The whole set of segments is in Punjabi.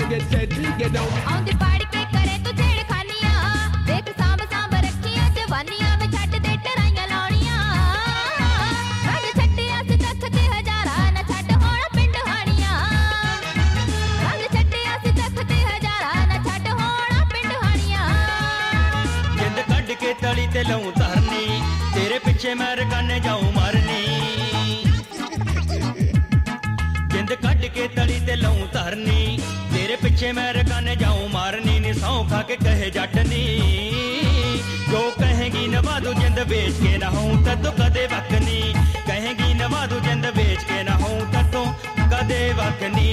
to get deadly, you know. ਆਉਂਦੀ ਪਾੜ ਕੇ ਕਰੇ ਤੂੰ ਛੇੜਖਾਨੀਆਂ, ਦੇਖ ਸਾਂਭ ਸਾਂਭ ਰੱਖੀਆਂ ਜਵਾਨੀਆਂ ਵਿੱਚ ਛੱਡ ਦੇ ਟਰਾਈਆਂ ਲਾਉਣੀਆਂ। ਰੰਗ ਛੱਡਿਆ ਸੀ ਤੱਕ ਤੇ ਹਜ਼ਾਰਾਂ ਨਾ ਛੱਡ ਹੁਣ ਪਿੰਡ ਹਾਣੀਆਂ। ਰੰਗ ਛੱਡਿਆ ਸੀ ਤੱਕ ਤੇ ਹਜ਼ਾਰਾਂ ਨਾ ਛੱਡ ਹੁਣ ਪਿੰਡ ਹਾਣੀਆਂ। ਜਿੰਦ ਕੱਢ ਕੇ ਤਲੀ ਤੇ ਲਊਂ ਧਰਨੀ, ਤੇਰੇ ਪਿੱਛੇ ਮੈਂ ਰਕਾਨੇ ਜਾਊਂ ਮਰਨੀ। ਜਿੰਦ ਕੱਢ ਕੇ ਤਲੀ ਤੇ ਲਊਂ ਧਰਨੀ, ਤੇਰੇ ਪਿੱਛੇ ਮੈਂ ਰਕਾਨੇ ਜਾਊਂ ਮਾਰਨੀ। ਨੀ ਸਹੁੰ ਖਾ ਕੇ ਕਹੇ ਜੱਟ ਨੀ, ਜੋ ਕਹੇਗੀ ਨਵਾ ਦੂ ਜਿੰਦ ਵੇਚ ਕੇ ਨਾ ਹੋਊਂ ਤਦੋਂ ਕਦੇ ਵਕ ਨੀ। ਕਹੇਗੀ ਨਵਾ ਦੂ ਜਿੰਦ ਵੇਚ ਕੇ ਨਾ ਹੋਊਂ ਤਦੋਂ ਕਦੇ ਵਕ ਨੀ।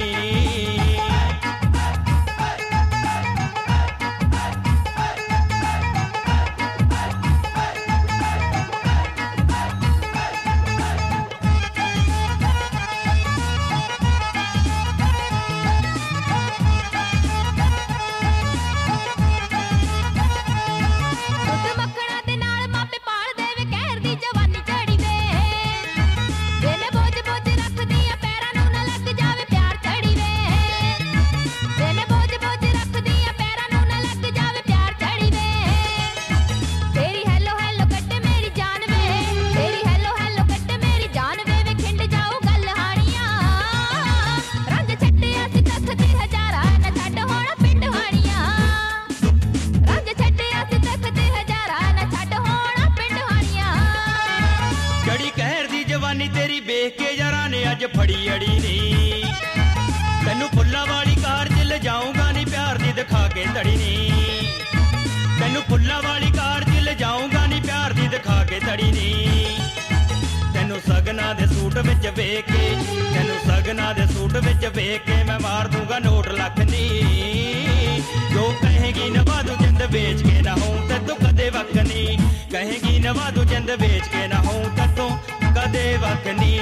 ਤੇਰੀ ਵੇਖ ਕੇ ਯਾਰਾਂ ਨੇ ਅੱਜ ਫੜੀ ਅੜੀ ਨੀ। ਤੈਨੂੰ ਫੁੱਲਾਂ ਵਾਲੀ ਕਾਰ 'ਚ ਲਿਜਾਊਂਗਾ ਨੀ ਪਿਆਰ ਦੀ ਦਿਖਾ ਕੇ ਧੜੀ ਨੀ। ਤੈਨੂੰ ਫੁੱਲਾਂ ਵਾਲੀ ਕਾਰ 'ਚ ਲਿਜਾਊਂਗਾ ਨੀ ਪਿਆਰ ਦੀ ਦਿਖਾ ਕੇ ਧੜੀ ਨੀ। ਤੈਨੂੰ ਸਗਨਾਂ ਦੇ ਸੂਟ ਵਿੱਚ ਵੇਖ ਕੇ, ਤੈਨੂੰ ਸਗਨਾਂ ਦੇ ਸੂਟ ਵਿੱਚ ਵੇਖ ਕੇ ਮੈਂ ਮਾਰ ਦੂੰਗਾ ਨੋਟ ਲੱਖ ਨੀ। ਜੋ ਕਹੇਗੀ ਨਵਾ ਦੂ ਜਿੰਦ ਵੇਚ ਕੇ ਨਾ ਹੋਊਂ ਤਦੋਂ ਕਦੇ ਵਕ ਨੀ। ਕਹੇਗੀ ਨਵਾ ਦੂ ਜਿੰਦ ਵੇਚ ਕੇ ਨਾ ਹੋਊਂ ਤਦੋਂ ਕਦੇ ਵਕ ਨੀ।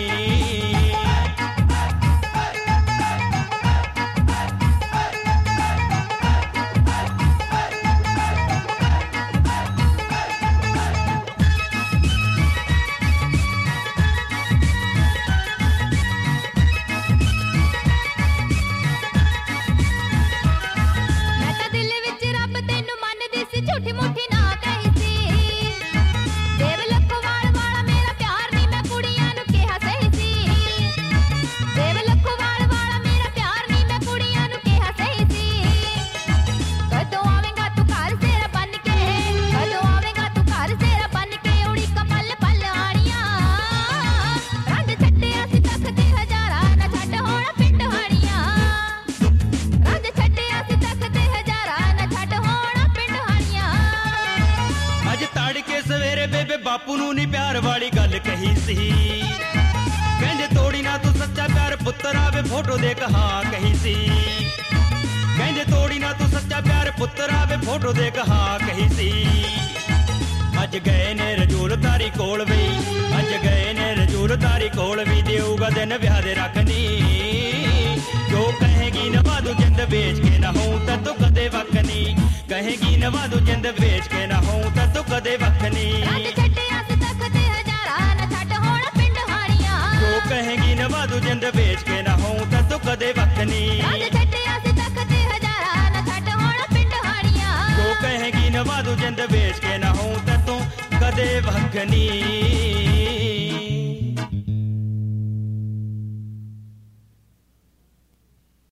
ਝੂਠੀ ਮੁੱਠੀ ਨਾ ਕਹੀ ਸੀ, ਦੇਵ ਲੱਖੋਵਾਲ ਵਾਲਾ ਮੇਰਾ ਪਿਆਰ ਨੀ ਮੈਂ ਕੁੜੀਆਂ ਨੂੰ ਕਿਹਾ ਸਹੀ ਸੀ। ਦੇਵ ਲੱਖੋਵਾਲ ਵਾਲਾ ਮੇਰਾ ਪਿਆਰ ਨੀ ਮੈਂ ਕੁੜੀਆਂ ਨੂੰ ਕਿਹਾ ਸਹੀ ਸੀ। ਕਦੋਂ ਆਵੇਂਗਾ ਤੂੰ ਘਰ ਤੇਰਾ ਬਣ ਕੇ, ਕਦੋਂ ਆਵੇਂਗਾ ਤੂੰ ਘਰ ਤੇਰਾ ਬਣ ਕੇ ਉੜੀਕ ਪਲ ਪਲ ਆਣੀਆਂ। ਰੰਗ ਛੱਡਿਆ ਸੀ ਤੱਕ ਤੇ ਹਜ਼ਾਰਾਂ ਨਾ ਛੱਡ ਹੁਣ ਪਿੰਡ ਹਾਣੀਆਂ। ਰੰਗ ਛੱਡਿਆ ਸੀ ਤੱਕ ਤੇ ਹਜ਼ਾਰਾਂ ਨਾ ਛੱਡ ਹੁਣ ਪਿੰਡ ਹਾਣੀਆਂ। ਅੱਜ ਤੜਕੇ ਸਵੇਰੇ ਬੇਬੇ ਬਾਪੂ ਨੂੰ ਨੀ ਪਿਆਰ ਵਾਲੀ ਗੱਲ ਕਹੀ ਸੀ। ਕਹਿੰਦੇ ਤੋੜੀ ਨਾ ਤੂੰ ਸੱਚਾ ਪਿਆਰ ਪੁੱਤਰ ਆਵੇ ਫੋਟੋ ਦੇਖ ਹਾਂ ਕਹੀ ਸੀ। ਕਹਿੰਦੇ ਤੋੜੀ ਨਾ ਤੂੰ ਸੱਚਾ ਪਿਆਰ ਪੁੱਤਰ ਆਵੇ ਫੋਟੋ ਦੇਖ ਹਾਂ ਕਹੀ ਸੀ। ਅੱਜ ਗਏ ਨੇ ਰਜੂਲ ਤਾਰੀ ਕੋਲ ਵੀ, ਅੱਜ ਗਏ ਨੇ ਰਜੂਲ ਤਾਰੀ ਕੋਲ ਵੀ ਦੇਊਗਾ ਦਿਨ ਵਿਆਹ ਦੇ ਰੱਖਣੀ। ਜੋ ਕਹੇਗੀ ਨਵਾ ਦੂ ਜਿੰਦ ਵੇਚ ਕੇ ਨਾ ਹੋਊਂ ਤਦੋਂ ਕਦੇ ਵਕ ਨੀ। ਕਹੇਗੀ ਨਵਾ ਦੂ ਜਿੰਦ ਵੇਚ ਕੇ ਨਾ ਹੋਊਂ ਤਦੋਂ ਕਦੇ ਵਕ ਨੀ। ਰੰਗ ਛੱਡਿਆ ਸੀ ਤੱਕ ਤੇ ਹਜ਼ਾਰਾਂ ਨਾ ਛੱਡ ਹੁਣ ਪਿੰਡ ਹਾਣੀਆਂ। ਜੋ ਕਹੇਗੀ ਨਵਾ ਦੂ ਜਿੰਦ ਵੇਚ ਕੇ ਨਾ ਹੋਊਂ ਤਦੋਂ ਕਦੇ ਵਕ ਨੀ। ਰੰਗ ਛੱਡਿਆ ਸੀ ਤੱਕ ਤੇ ਹਜ਼ਾਰਾਂ ਨਾ ਛੱਡ ਹੁਣ ਪਿੰਡ ਹਾਣੀਆਂ। ਜੋ ਕਹੇਗੀ ਨਵਾ ਦੂ ਜਿੰਦ ਵੇਚ ਕੇ ਨਾ ਹੋਊਂ ਤਦੋਂ ਕਦੇ ਵਕ ਨੀ।